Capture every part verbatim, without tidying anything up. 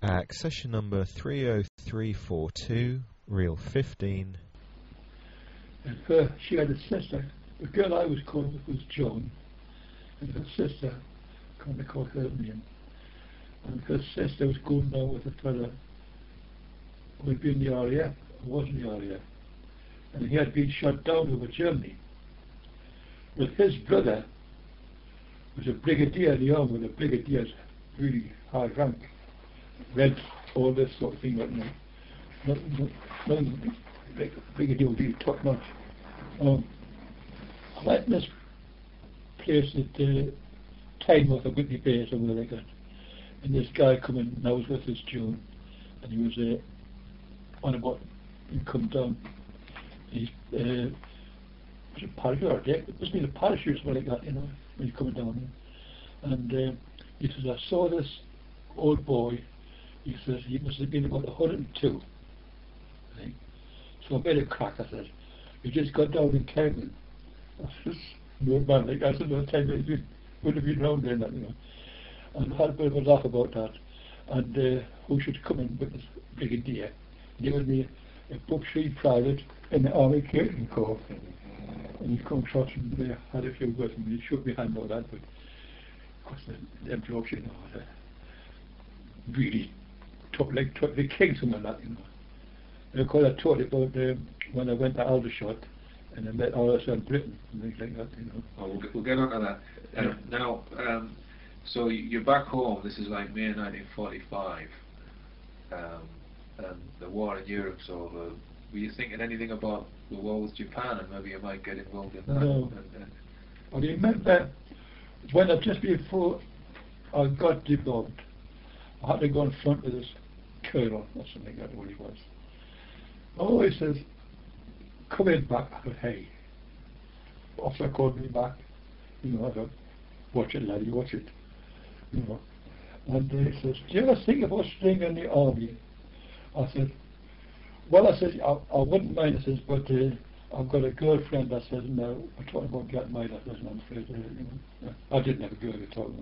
Accession number three oh three four two, reel fifteen. And her, she had a sister. The girl I was called was Joan, and her sister, I can't recall her name. And her sister was going down with a fella who had been in the R A F, or was in the R A F, and he had been shot down over Germany. But his brother was a brigadier in the army, with a brigadier's really high rank, read all this sort of thing, but no, nothing, nothing, brigadier would be top notch. Um, I went to this place at uh, Tynemouth or Whitney Bay, somewhere like that, and this guy come in, and I was with this June, and he was uh, on a boat, and come down. He's uh, was a parachute, or it must have been a parachute or something like that, you know, when you're coming down. And uh, he says, I saw this old boy. He says, he must have been about one hundred and two, I think. So I made a crack. I said, you just got down in Cairn. I said, no man, like I said, no time you would have been around there, you know. And I had a bit of a laugh about that. And uh, who should come in with this brigadier? He was me a book three private in the Army Catering Corps. And he come across and they had a few words with me. He shook my hand all that, but of course the, them blokes, you know, uh, really took like took the king some of that, you know. And of course I told you about uh, when I went to Aldershot and I met all us in Britain and things like that, you know. Oh, we'll get, we'll get on to that. Um, yeah. Now, um, so you're back home. This is like May nineteen forty-five. Um, and the war in Europe's over. Were you thinking anything about the war with Japan and maybe you might get involved in that? No. And, uh, I remember when I, just before I got debunked, I had to go in front of this colonel or something, I don't know what he was. Oh, he says, come in back. I thought, hey. Officer called me back. You know, I thought, watch it, laddie, watch it. You know. And uh, he says, do you ever think about staying in the army? I said, well, I said, I, I wouldn't mind, I says, but uh, I've got a girlfriend. I said, no, we're talking about getting married. I said, I'm afraid, uh, you know. I didn't have a girl at all.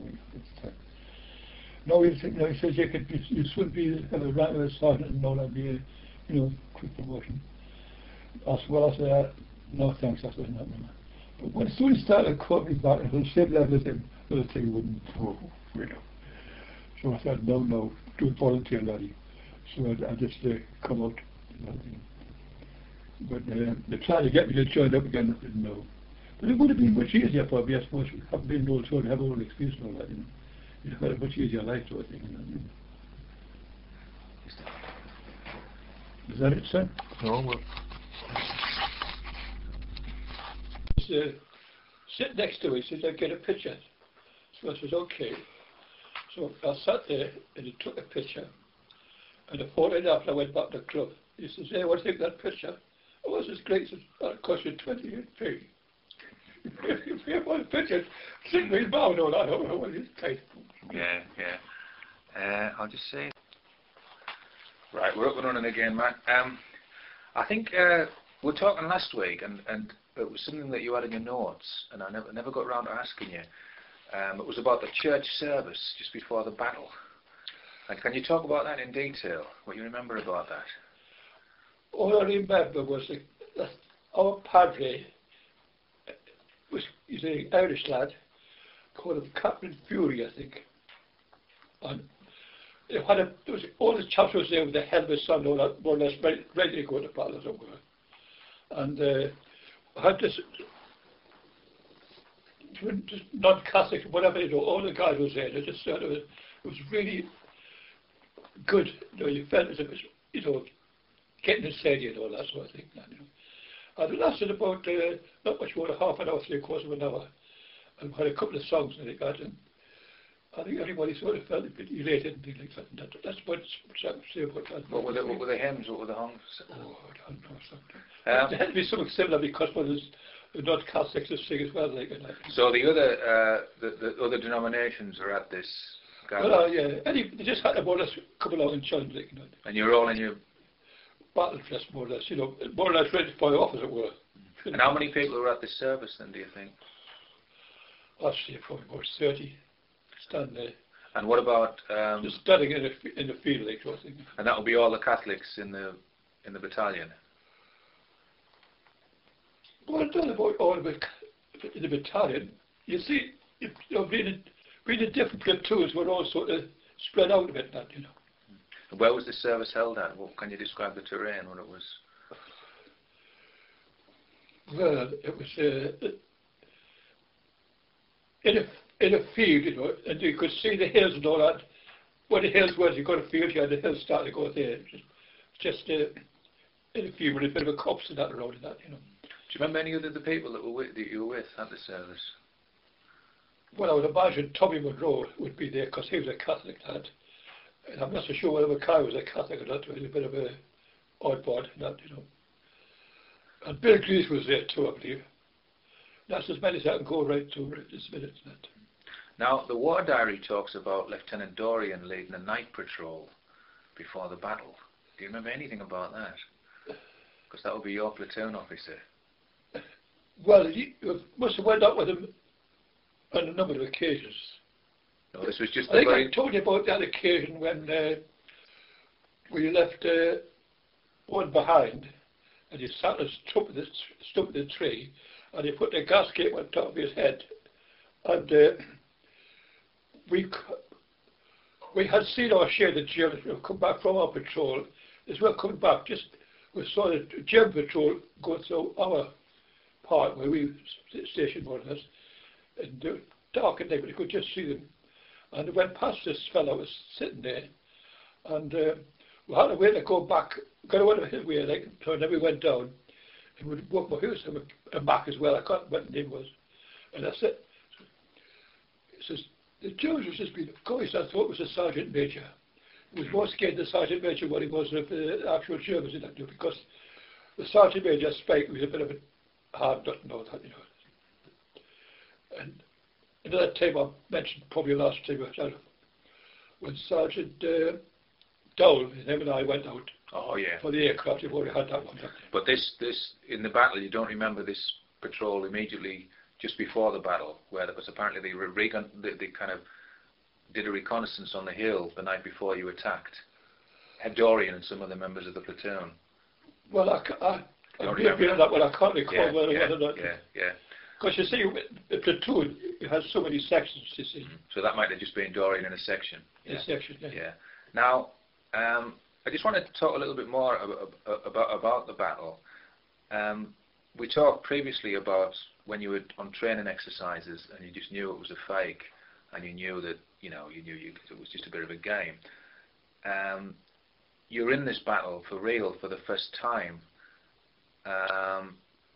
No, he said, no, he says, you could be, you should be have a rank of a sergeant and all that, be a, you know, quick promotion. I said, well, I said, uh, no thanks, I said, no, no. But when soon he started calling me back, and the same level as him, the other thing wouldn't, oh, you know. So I said, no, no, do it volunteer, laddie. So I, I just uh, come out. But uh, they tried to get me to join up again. I didn't know. But it would have been much easier for me, I suppose, having been old soldier, have all the experience and all that, you know. You'd have had a much easier life, sort of thing, you know. Is that it, sir? No, well. He uh, sit next to me, he says, I'll get a picture. So I says, okay. So I sat there and he took a picture. And a fortnight after I went back to the club, he says, hey, what do you think of that picture? Oh, this is great. He says, that'll cost you twenty-eight p. If you have one picture, six million pounds all that, oh, well, it's tight. Yeah, yeah. Uh, I'll just say. Right, we're up and running again, Matt. Um, I think uh, we were talking last week, and, and it was something that you had in your notes, and I never never got around to asking you. Um, it was about the church service just before the battle. And can you talk about that in detail? What you remember about that? All I remember was that, that our padre was he's an Irish lad, called him Captain Fury, I think. And it had a, there was, all the chaps was there with the helmets on, all that, more or less ready, ready to go to battle somewhere. And uh, I had this, just non-Catholic, whatever, you know, all the guys was there. They just sort of, it was really good. You know, you felt as if it was, you know, getting the stadium and all that sort of thing. You know. And it lasted about uh, not much more than half an hour, three quarters of an hour. And we had a couple of songs and like that. And I think everybody sort of felt a bit elated and things like that. And that that's what I would say about that. What were the, what were the hymns? What were the songs? Oh, I don't know. Something. Um, there had to be something similar because one is not Catholics to sing as well. Like, and like. So the other uh, the, the other denominations are at this gathering? Well, uh, yeah. Any, they just had about us come along and join, like, you know. And you're all in your battle dress, more or less, you know, more or less ready for off, as it were. And how many people were at this service then, do you think? I'd say probably about thirty stand there. And what about um, just standing in the in the field, like sort of thing. and that will be all the Catholics in the in the battalion. Well, I don't know about all of it in the battalion. You see, if, you know, being in, being in different platoons, we're all sort of spread out a bit, that you know. And where was the service held at? What, can you describe the terrain when it was? Well, it was uh, in a in a field, you know, and you could see the hills and all that. Where the hills was, you got a field, you had the hills starting to go there. Just, just uh, in a field with a bit of a copse and that around and that, you know. Do you remember any of the people that were with, that you were with at the service? Well, I would imagine Tommy Monroe would be there because he was a Catholic lad. And I'm not so sure whether Mackay was a Catholic or not. He was a bit of a oddball and that, you know. And Bill Greaves was there too, I believe. That's as many as I can go right to right this minute. That. Now, the war diary talks about Lieutenant Dorian leading a night patrol before the battle. Do you remember anything about that? Because that would be your platoon officer. Well, he must have went out with him on a number of occasions. No, this was just I think very... I told you about that occasion when uh, we left uh, one behind, and he sat on the stump of the, stump of the tree, and he put the gasket on top of his head, and uh, we we had seen our share of the Germans. We come back from our patrol. As well, coming back, just we saw the German patrol go through our part where we stationed more or less, and they were dark at night, but you could just see them. And we went past this fellow who was sitting there, and uh, we had a way to go back, got away his way, like, so then we went down, and we walked my house, and a Mac as well, I can't remember what the name was. And I said, he says, the Germans was just been, of course, I thought it was a sergeant major. He was more scared of the sergeant major what he was of the actual Germans in that, because the sergeant major Spike was a bit of a hard nut and all that, you know. And another time I mentioned, probably last time myself, when Sergeant uh, Dowell, him and I went out oh, yeah. for the aircraft. You've already had that one. But this, this, in the battle, you don't remember this patrol immediately just before the battle, where there was apparently they, recon they, they kind of did a reconnaissance on the hill the night before you attacked. Had Dorian and some of the members of the platoon. Well, I, I, you I may have that, but I can't recall yeah, whether yeah, or not. Yeah, yeah. Because you see, the platoon, it has so many sections, you see. Mm-hmm. So that might have just been Dorian in a section. Yeah. A section, yeah. Yeah. Now, um, I just wanted to talk a little bit more about about, about the battle. Um, we talked previously about when you were on training exercises and you just knew it was a fake, and you knew that, you know, you knew you, it was just a bit of a game. Um, you're in this battle for real for the first time. Um,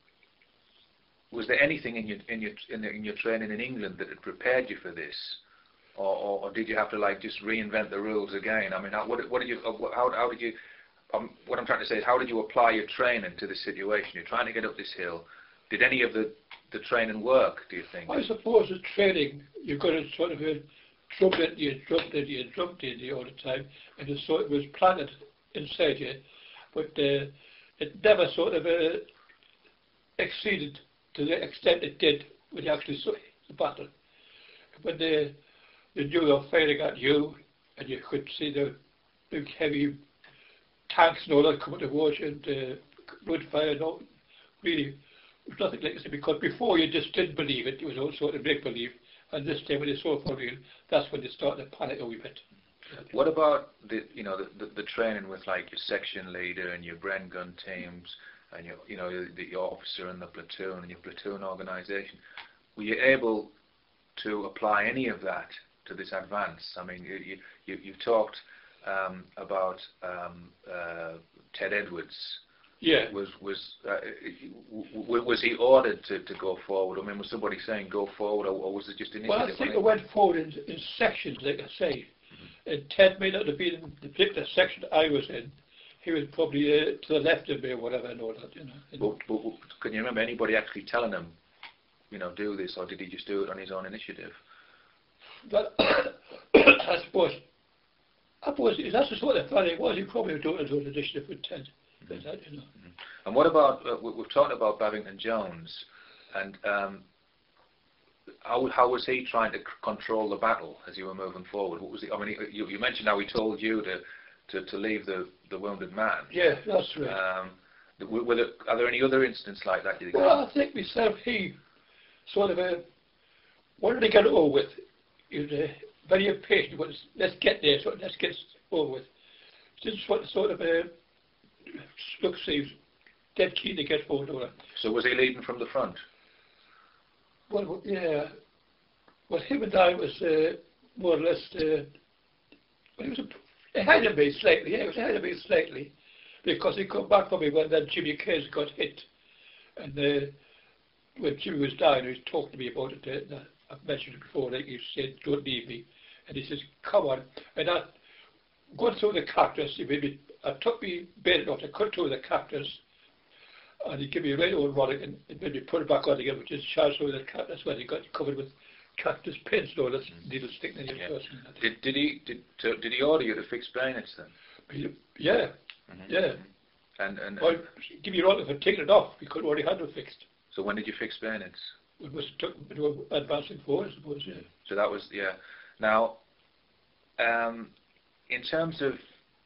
was there anything in your in your in, the, in your training in England that had prepared you for this, or, or, or did you have to like just reinvent the rules again? I mean, how, what, what did you how, how did you um, what I'm trying to say is, how did you apply your training to this situation? You're trying to get up this hill. Did any of the the training work, do you think? I suppose the training, you've got to sort of uh, drummed into you, drummed into you, drummed into you all the time, and it sort of was planted inside you, but uh, it never sort of uh, exceeded to the extent it did when you actually saw the battle. When they, they knew they were firing at you, and you could see the big heavy tanks and all that coming towards you, and uh, wood fire and all, really, it was nothing like this, because before you just didn't believe it, it was all sort of make-believe, and this time when they saw it for real, that's when they started to panic a wee bit. What about the, you know, the, the, the training with like your section leader and your Bren gun teams, and your, you know, the, your officer and the platoon and your platoon organisation? Were you able to apply any of that to this advance? I mean, you you you've talked um, about um, uh, Ted Edwards. Yeah. Was was uh, was he ordered to, to go forward? I mean, was somebody saying go forward, or, or was it just initiative? Well, I think it went forward in, in sections, like I say. Mm-hmm. And Ted may not have been in the particular section I was in. He was probably uh, to the left of me or whatever and all that, you know. But, but, but can you remember anybody actually telling him, you know, do this, or did he just do it on his own initiative? Well, I suppose, I suppose that's the sort of fellow he was. He probably would do it his own initiative with Ted. Mm-hmm. That, you know. Mm-hmm. And what about, uh, we've talked about Babington Jones, and um, how, how was he trying to c- control the battle as you were moving forward? What was he, I mean, he, you, you mentioned how he told you to, to, to leave the, the wounded man. Yeah, that's right. Um, were, were there, are there any other incidents like that? Do you think? Well, I think myself, he sort of uh, wanted to get it over with. He was uh, very impatient. Was, let's get there, so let's get it over with. Just want to sort of uh, look, see, he was dead keen to get forward over. So was he leading from the front? Well, yeah. Well, him and I was uh, more or less. Uh, well, he was a, ahead of me slightly. Yeah, he was ahead of me slightly, because he come back from me when then Jimmy Case got hit, and uh, when Jimmy was dying, he was talking to me about it. Uh, I've mentioned it before. Like he said, "Don't leave me," and he says, "Come on." And I, going through the cactus, he made me. I took me bait off to cut through the cactus, and he gave me a right old rod and, and made me put it back on again, which is charged through the cactus when he got covered with cactus pins, no, that's needle sticking in your Yeah. person. Did, did he did, so did he order you to fix bayonets then? Yeah, Mhm. yeah. And and, Well, and give me a rod for taking it off. We could already had it fixed. so when did you fix bayonets? We must took we were advancing forward, I suppose. Yeah. So that was yeah. Now, um, in terms of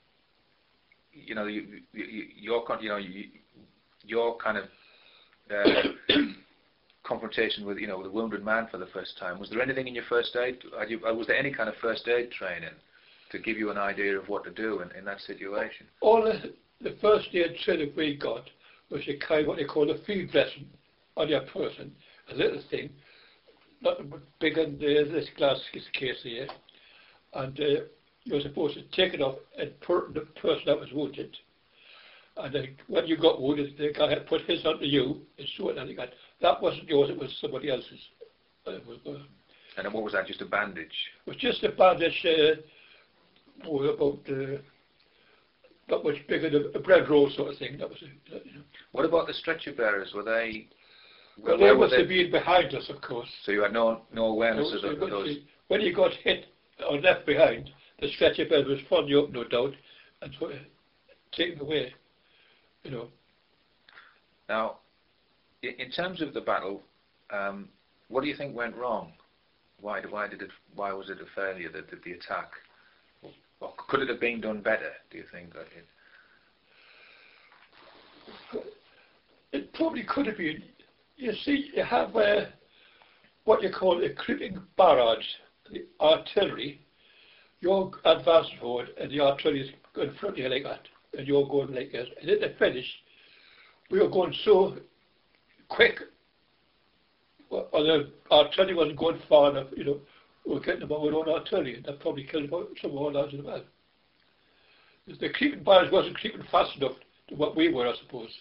you know you, you, you, your con- you know you, your kind of uh, confrontation with you know with a wounded man for the first time. Was there anything in your first aid? Had you, was there any kind of first aid training to give you an idea of what to do in, in that situation? All the, the first aid training we got was a kind of what they call a field dressing on your person, a little thing, not bigger than uh, this glass case here, and uh, you were supposed to take it off and put it on the person that was wounded. And then when you got wounded, the guy had put his onto you and sew it on. Got that wasn't yours; it was somebody else's. It was, uh, And then what was that? Just a bandage? it was just a bandage, uh, oh, about uh, not much bigger than a bread roll sort of thing. That was it. You know. What about the stretcher bearers? Were they? Well, where they were must have been behind us, of course. So you had no no awareness So, of, so the, of when, those. you, when you got hit or left behind, the stretcher bed was following you up, no doubt, and sort of taken away. You know. Now, in, in terms of the battle, um, what do you think went wrong? Why why did it why was it a failure? The the, the attack, or could it have been done better? Do you think? That it, It probably could have been. You see, you have uh, what you call a creeping barrage, the artillery. You're advancing forward, and the artillery is going in front of you like that, and you're going like this. And at the finish, we were going so quick, well, or the artillery wasn't going far enough, you know, we were getting about our own artillery, and that probably killed about some of our lads as well. The creeping barrage wasn't creeping fast enough to what we were, I suppose.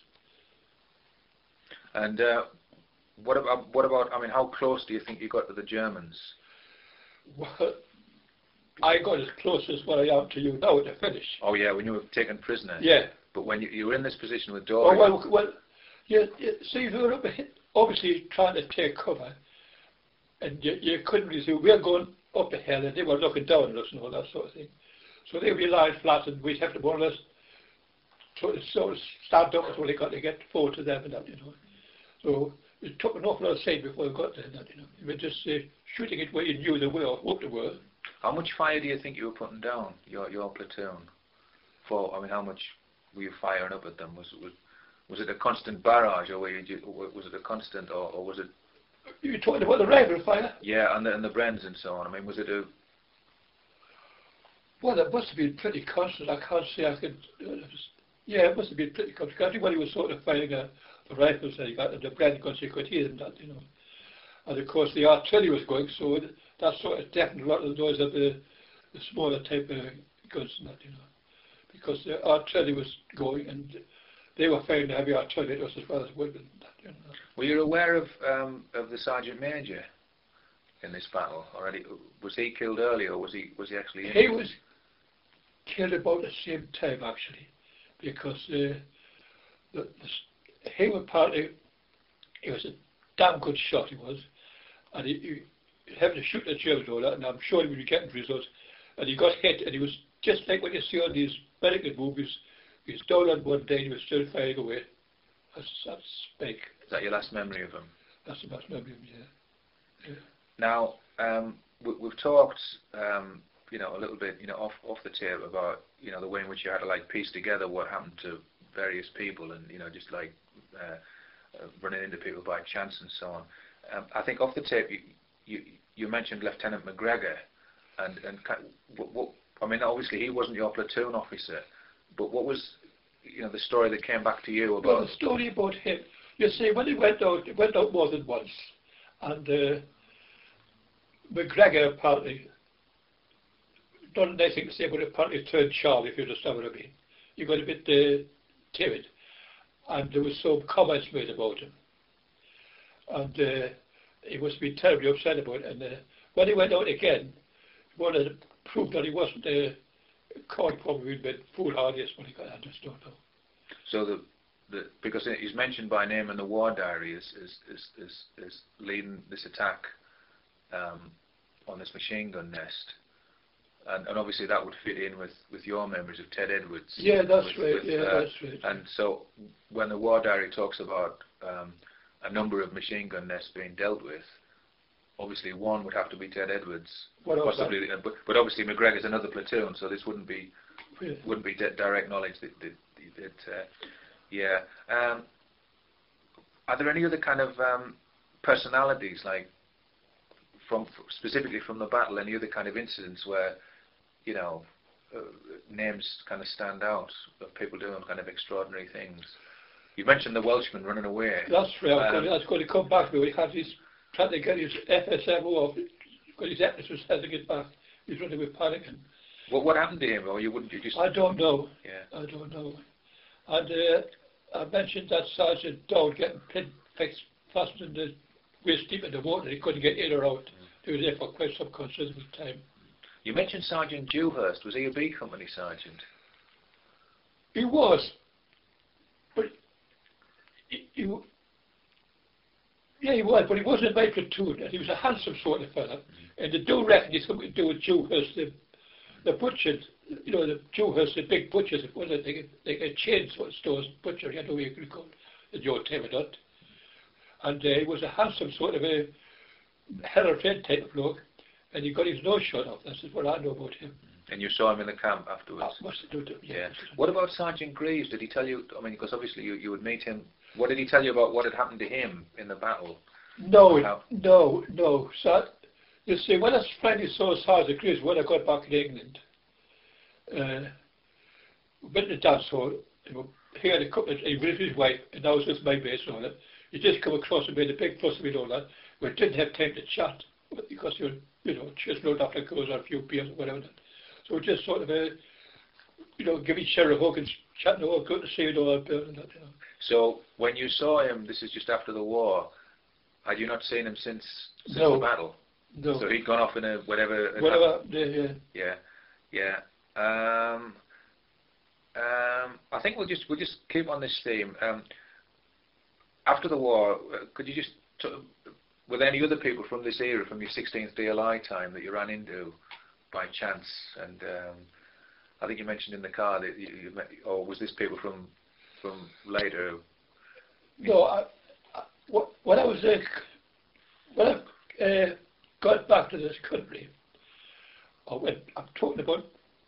and uh, what about what about? I mean, how close do you think you got to the Germans? Well, I got as close as what I am to you now at the finish. Oh yeah, when you were taken prisoner. Yeah. But when you, you were in this position with Oh, Dory. well, well, you, you see, we were up ahead, obviously trying to take cover, and you, you couldn't really see. We were going up the hill, and they were looking down at us and all that sort of thing. So they would be lying flat, and we'd have to more or less sort of, sort of stand up until they got to get forward to them and that, you know. So it took an awful lot of time before we got there, and that, you know. We were just uh, shooting it where you knew they were, or hoped they were. How much fire do you think you were putting down, your your platoon? For I mean, how much were you firing up at them? Was was was it a constant barrage, or were you, ju- or was it a constant, or, or was it? You were talking about the rifle fire? Yeah, and the and the Brens and so on. I mean, was it a? Well, that must have been pretty constant. I can't say I could. Uh, it was, yeah, it must have been pretty constant. Everybody was sort of firing uh, the rifles that he got, and the Bren guns you could hear them, that, you know. And of course, the artillery was going, so it, that sort of deafened a lot of the noise of the, the smaller type of guns and that, you know. Because the artillery was going, and they were firing the heavy artillery at us as well as women and that, you know. Were you aware of um, of the sergeant major in this battle already? Was he killed earlier, or was he was he actually injured? He was killed about the same time, actually, because uh, the, the, he was partly, he was a damn good shot, he was, and he, he having to shoot the Germans and all that, and I'm sure he would be getting results, and he got hit, and he was just like what you see on these American movies. He was down on one day, and he was still firing away. That's, that's big. Is that your last memory of him? That's the best memory of him, yeah. Yeah. Now, um, we, we've talked, um, you know, a little bit, you know, off off the tape about, you know, the way in which you had to like piece together what happened to various people, and you know, just like uh, uh, running into people by chance and so on. Um, I think off the tape, you you, you mentioned Lieutenant McGregor, and and what, what, I mean, obviously he wasn't your platoon officer, but what was, you know, the story that came back to you about? Well, the story about him. You see, when he went out, he went out more than once, and uh, McGregor apparently not anything to say, but apparently turned Charlie, if you understand what I mean. He got a bit uh, timid, and there was some comments made about him, and uh, he must be terribly upset about it. And uh, when he went out again, he wanted to prove that he wasn't uh, caught probably a bit foolhardy, when he got. I just don't know. So the The, because he's mentioned by name in the war diary as, as, as, as, as leading this attack um, on this machine gun nest. And, and obviously that would fit in with, with your memories of Ted Edwards. Yeah, that's with, right, with, yeah, uh, that's right. And so when the war diary talks about um, a number of machine gun nests being dealt with, obviously one would have to be Ted Edwards. What else? Possibly, uh, but, but obviously McGregor's another platoon, so this wouldn't be Yeah. wouldn't be di- direct knowledge that, that, that uh, yeah. Um, are there any other kind of um, personalities, like from specifically from the battle, any other kind of incidents where, you know, uh, names kind of stand out of people doing kind of extraordinary things? You mentioned the Welshman running away. That's right. Um, that's going to come back to me. He had his trying to get his F S M O off. Got his Epis was trying to get back. He's running with panicking. What what happened to him? Or you wouldn't? You just. I don't know. Yeah. I don't know. And uh, I mentioned that Sergeant Dowd getting pin fixed, fastened in the waist deep in the water. He couldn't get in or out. Mm. He was there for quite some considerable time. You mentioned Sergeant Dewhurst. Was he a B Company sergeant? He was, but he, he, yeah, he was, but he wasn't in my platoon. And he was a handsome sort of fella. Mm. And they do reckon he's something to do with Dewhurst, the, the butchers. You know, the Dewhurst, the big butchers, it was like a, like a chain sort of stores butcher, I don't know what you could call it, in your time or not. And uh, he was a handsome sort of a Herald Flint type of bloke, and he got his nose shot off. That's what I know about him. And you saw him in the camp afterwards? I must have done it, yeah. yeah. What about Sergeant Greaves? Did he tell you, I mean, because obviously you, you would meet him, what did he tell you about what had happened to him in the battle? No, How? no, no. So, you see, when I finally saw Sergeant Greaves, when I got back in England, Uh, went to the dance hall, you know, he had a couple of, he was with his wife, and I was with my base and all that. He just come across and made a big fuss of me and all that. We didn't have time to chat, because you you know, just load after goes on a few beers or whatever. So we just sort of, uh, you know, give each other a hug and chat, oh, good to see you and all that, and that, you know. So, when you saw him, this is just after the war, had you not seen him since, since no. the battle? No. So he'd gone off in a, whatever... Whatever, yeah. Yeah, yeah. Um, um, I think we'll just we'll just keep on this theme. Um, after the war, uh, could you just t were there any other people from this era, from your sixteenth D L I time, that you ran into by chance? And um, I think you mentioned in the car that you, you met, or was this people from from later? No, I, I, when I was uh, when I uh, got back to this country, I went, I'm talking about.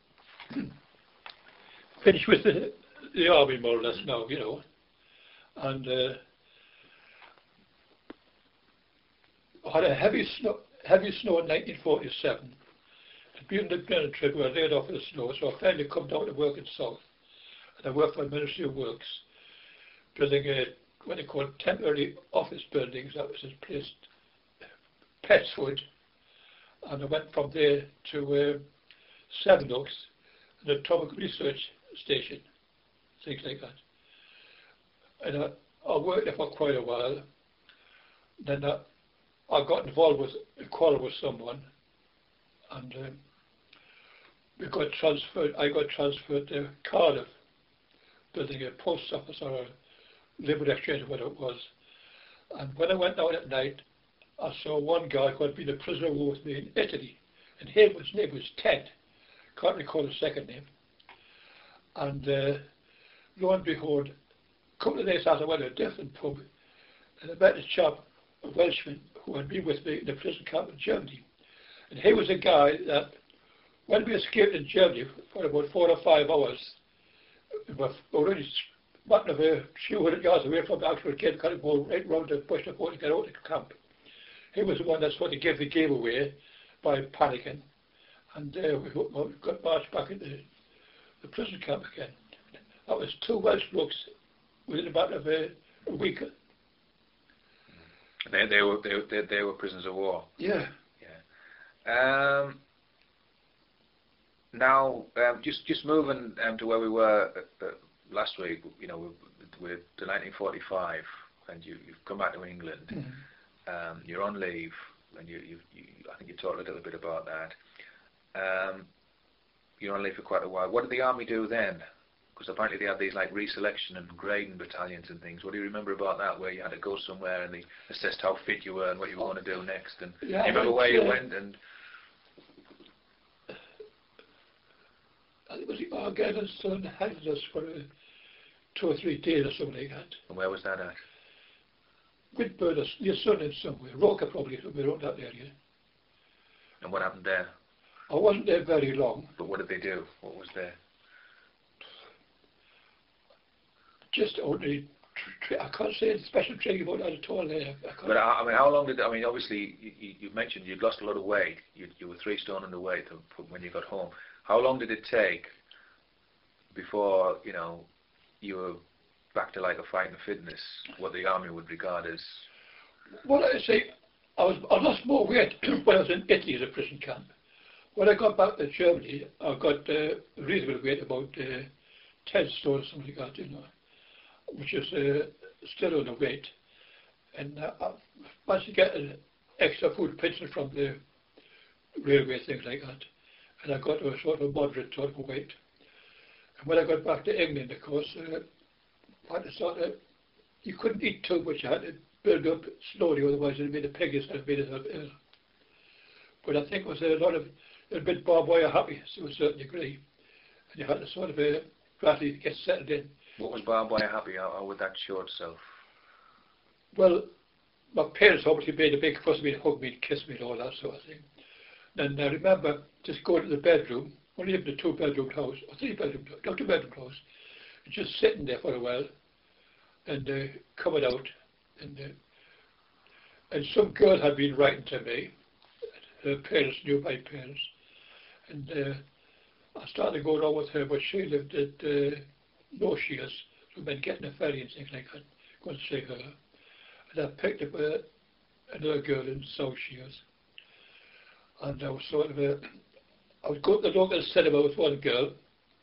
Finished with the, the army more or less now, you know, and uh, I had a heavy snow, heavy snow in nineteen forty-seven. And being the Brennan trip, we were laid off in the snow, so I finally come down to work in South, and I worked for the Ministry of Works, building a what they call temporary office buildings. That was his place, Petswood, and I went from there to uh, Sevenoaks, an atomic research station, things like that. And I, I worked there for quite a while. Then I, I got involved with a quarrel with someone, and um, we got transferred. I got transferred to Cardiff, building a post office or a labour exchange, whatever it was. And when I went out at night, I saw one guy who had been a prisoner of war with me in Italy, and his name was Ted. Can't recall his second name. And uh, lo and behold, a couple of days after I went to a different pub, and I met a chap, a Welshman, who had been with me in the prison camp in Germany. And he was a guy that, when we escaped in Germany for about four or five hours, we were already not of a few hundred yards away from the actual gate, kind of go right round the bush to get out of the camp. He was the one that sort of gave the game away by panicking. And uh, we got marched back into the prison camp again. That was two Welsh blokes within about of a, a week. They, they were they, they, they were prisoners of war. Yeah. Yeah. Um, now, um, just just moving um, to where we were uh, uh, last week. You know, we're, we're to nineteen forty-five, and you, you've come back to England. Mm-hmm. Um, you're on leave, and you, you, you I think you talked a little bit about that. Um, you're on leave for quite a while. What did the army do then? Because apparently they had these like reselection and grading battalions and things. What do you remember about that, where you had to go somewhere and they assessed how fit you were and what you were going to do next? And yeah, do you remember where you went? And I think it was the Argyle Son held us for uh, two or three days or something like that. And where was that at? Whitburn, your son in somewhere. Roker probably, somewhere around that area. And what happened there? I wasn't there very long. But what did they do? What was there? Just ordinary, I can't say special training about that at all there. I But I mean, how long did, I mean, obviously, you, you mentioned you'd lost a lot of weight. You, you were three stone underweight when you got home. How long did it take before, you know, you were back to like a fighting fitness, what the army would regard as? Well, I say, I, was, I lost more weight when I was in Italy as a prison camp. When I got back to Germany, I got uh, reasonable weight, about uh, ten stone or something like that, you know, which is uh, still underweight. And uh, I managed to get an extra food pension from the railway, things like that. And I got to a sort of moderate sort of weight. And when I got back to England, of course, uh, I had to sort of, you couldn't eat too much, you had to build up slowly, otherwise it would be the piggiest and made it ill. But I think it was a lot of, a bit barbed wire happy to a certain degree. And you had to sort of uh, gradually get settled in. What was barbed wire happy? How, how would that show itself? Well, my parents obviously made a big fuss of me, hug me and kiss me and all that sort of thing. And I remember just going to the bedroom, only lived in a two bedroom house, or three bedroom, no, two bedroom house, and just sitting there for a while, and uh, coming out, and uh, and some girl had been writing to me. Her parents knew my parents, and uh, I started going on with her, but she lived at uh, North Shields, so I'd been getting a ferry and things like that, going to see her. And I picked up uh, another girl in South Shields, and I was sort of a, I was going to the local cinema with one girl,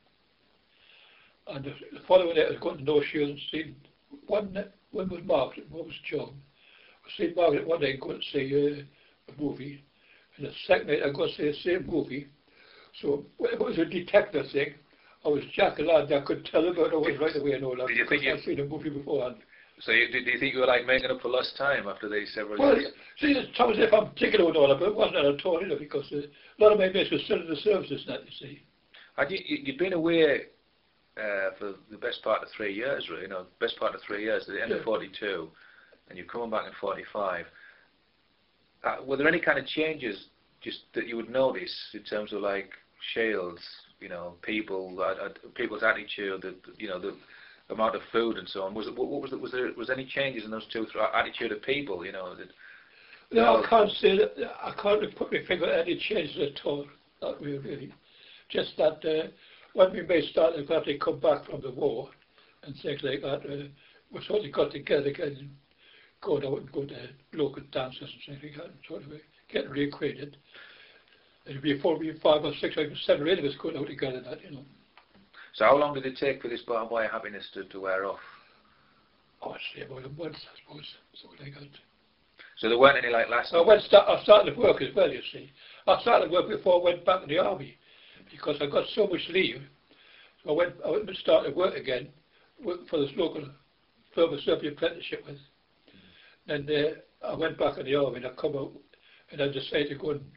and the following day I was going to North Shields and seeing, one, one was Margaret, one was John. I was seeing Margaret one day going to see uh, a movie, and the second night I got to see the same movie. So it was a detective thing. I was Jack and lad, I could tell about it was right away and all that. Did you think I'd seen the movie beforehand. So you, do you think you were like making up for lost time after these several Well, years? see, it's as if I'm thinking about all that, but it wasn't at all, you know, because uh, a lot of my mates were still in the services and that, you see. Had you, you, you'd been away uh, for the best part of three years, really, you know, best part of three years, at the end Yeah. of forty-two, and you're coming back in forty-five. Uh, were there any kind of changes just that you would notice in terms of like Shields, you know, people, uh, uh, people's attitude, the, you know, the amount of food and so on? Was it, what, what was it, was there was any changes in those two th attitude of people? You know, that, No, know, I can't say that. I can't really put my finger on any changes at all. Not really, really. Just that uh, when we may start to gradually come back from the war and things like that, uh, we sort of got together again and going out and going to local dances and things like that, and sort of uh, getting reacquainted. It'd be four, be five or six, or even seven or eight of us going out together, that, you know. So how long did it take for this barbed wire happiness to, to wear off? Oh, I'd say about a month, I suppose, something like that. So there weren't any like last. I went. Start, I started work as well. You see, I started work before I went back in the army because I got so much leave. So I went. I went and started work again, working for this local firm I served the apprenticeship with. And uh, I went back in the army and I come out and I decided to go and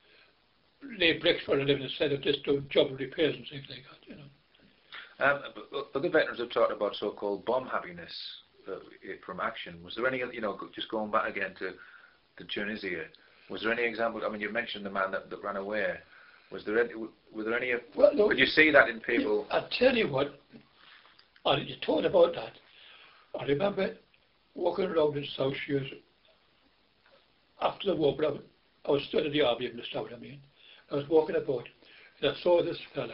lay bricks for a living instead of just doing job repairs and things like that. You know. Um, other veterans have talked about so-called bomb happiness uh, from action. Was there any, you know, just going back again to to Tunisia. Was there any example? I mean, you mentioned the man that, that ran away. Was there any? Were there any? Well, no, could you see that in people? I tell you what. I, you talked about that. I remember walking around in South Shields after the war, but I was, I was still in the army, if you understand what I mean. I was walking about, and I saw this fella,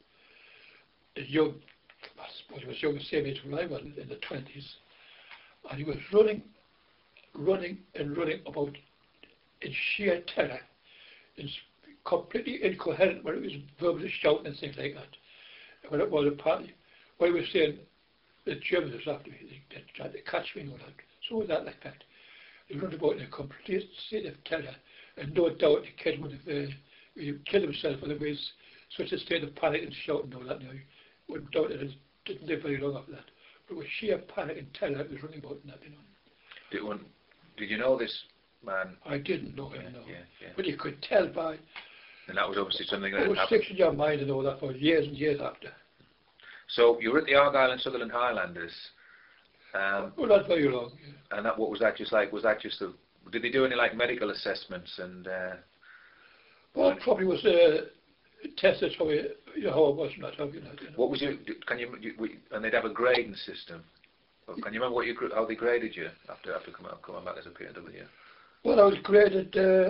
a young, I suppose he was young, the same age when I was, in the twenties, and he was running, running and running about in sheer terror, in completely incoherent, when it was verbally shouting and things like that. And when it was a party, when he was saying the Germans was after me, they, they tried to catch me and all that. So was that like that. He running about in a complete state of terror, and no doubt the kid would have uh, he killed himself when there was such a state of panic and shouting and all that. Now, he wouldn't doubt it, it didn't live very long after that. But it was sheer panic and terror that was running about in that, you know. Did, one, did you know this man? I didn't know him, yeah, no. Yeah, yeah. But you could tell by... And that was obviously something that it was happened. fixed in your mind and all that for years and years after. So you were at the Argyll and Sutherland Highlanders. Um, well, not very long. Yeah. And that, what was that just like? Was that just a... Did they do any like medical assessments and... Uh, Well, it probably was uh, tested how, it, you know, how it was not how you know. You know. What was your? Can you, you? And they'd have a grading system. Can you remember what you how they graded you after after coming coming back as a P N W? Well, I was graded uh,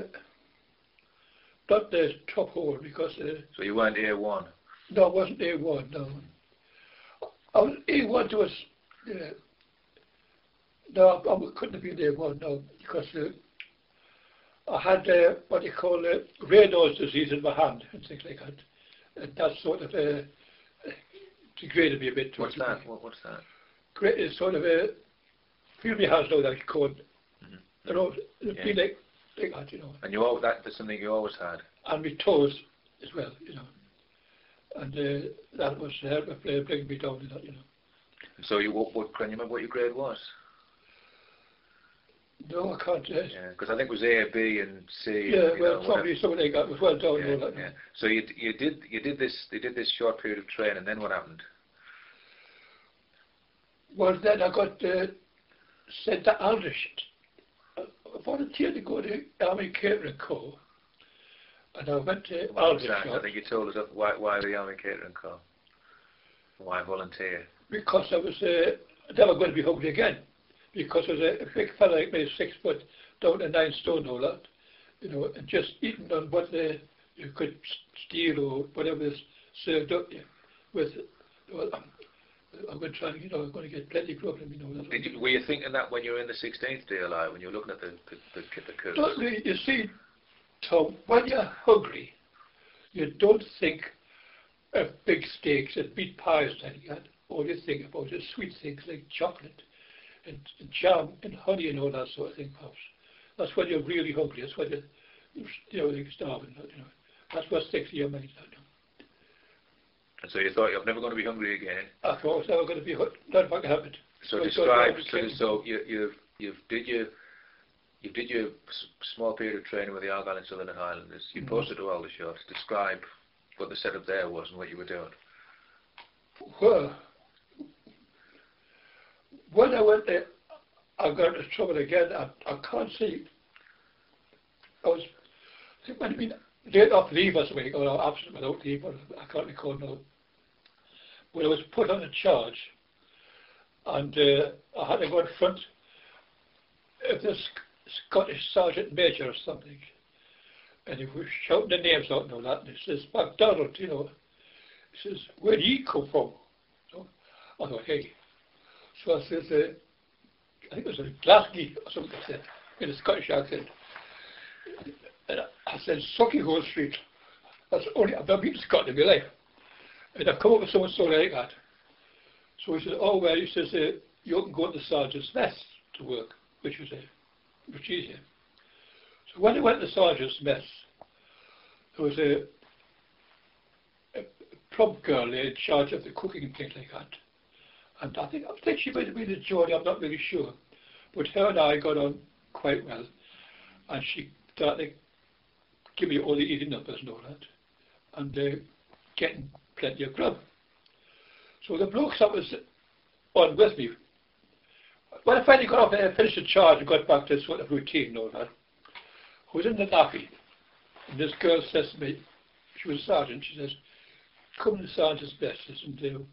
not the top hole because. Uh, so you weren't A one. No, I wasn't A one. No, I was A one to us. Yeah. No, I, I couldn't have been A one. No, because. Uh, I had uh, what you call uh, Raynaud's disease in my hand and things like that. And that sort of uh, degraded me a bit. What's that? What, what's that? Great is sort of a feel my hands now that it's called. Mm-hmm. You know, it'd yeah. be like, like that, you know. And you all that that's something you always had. And my toes as well, you know. And uh, that was helping uh, bring me down to that, you know. And so you what, what can you remember what your grade was? No, I can't. Uh, yeah, because I think it was A, B, and C. Yeah, and, well, know, probably something like that. It was well done. Yeah, all that, yeah. So you you did you did this you did this short period of training, and then what happened? Well, then I got uh, sent to Aldershot. I volunteered to go to Army Catering Corps, and I went to Aldershot. I think you told us why why the Army Catering Corps. Why volunteer? Because I was uh, never going to be hungry again. Because I was a, a big fella like me, six foot, down to nine stone, all that, you know, and just eating on what the, you could steal or whatever is served up you with. Well, I'm, I'm going to try, you know, I'm going to get plenty of problem, you know. That Did you, were you thinking that when you were in the sixteenth D L I, when you were looking at the the the, the curves? Don't you, you see, Tom, when you're hungry, you don't think of big steaks and meat pies like that. All you think about is sweet things like chocolate. And, and jam and honey and all that sort of thing, perhaps. That's when you're really hungry. That's when you're, you know, you're starving. You know, that's what sticks to your mind. You know. And so you thought you're never going to be hungry again. I thought I was never going to be hungry. Not if I could have it. So I describe. So, so you you you did your you did your small period of training with the Argyll and Sutherland Highlanders. You mm-hmm. posted to Aldershot. Describe what the setup there was and what you were doing. Well. When I went there, I got into trouble again. I, I can't see. I was, I think, when I been laid off leave or something, or absent without leave, or I can't recall now. When I was put on a charge, and uh, I had to go in front of this Scottish Sergeant Major or something, and he was shouting the names out and all that, and he says, MacDonald, you know, he says, where do you come from? So I thought, hey. So I says, uh, I think it was a Glasgow or something I said, in a Scottish accent. And I said, Suckyhole Street. That's only, I've never been to Scotland in my life. And I've come up with someone so like that. So he said, oh well, he says, uh, you can go to the Sergeant's Mess to work, which was uh, much easier. So when I went to the Sergeant's Mess, there was a, a plump girl in charge of the cooking and things like that. And I think, I think she might have been a Geordie, I'm not really sure. But her and I got on quite well. And she started to give me all the eating numbers and all that. And uh, getting plenty of grub. So the blokes that was on with me, when I finally got off and finished the charge and got back to sort of routine and all that, I was in the lobby, and this girl says to me, she was a sergeant, she says, come to the sergeant's mess and do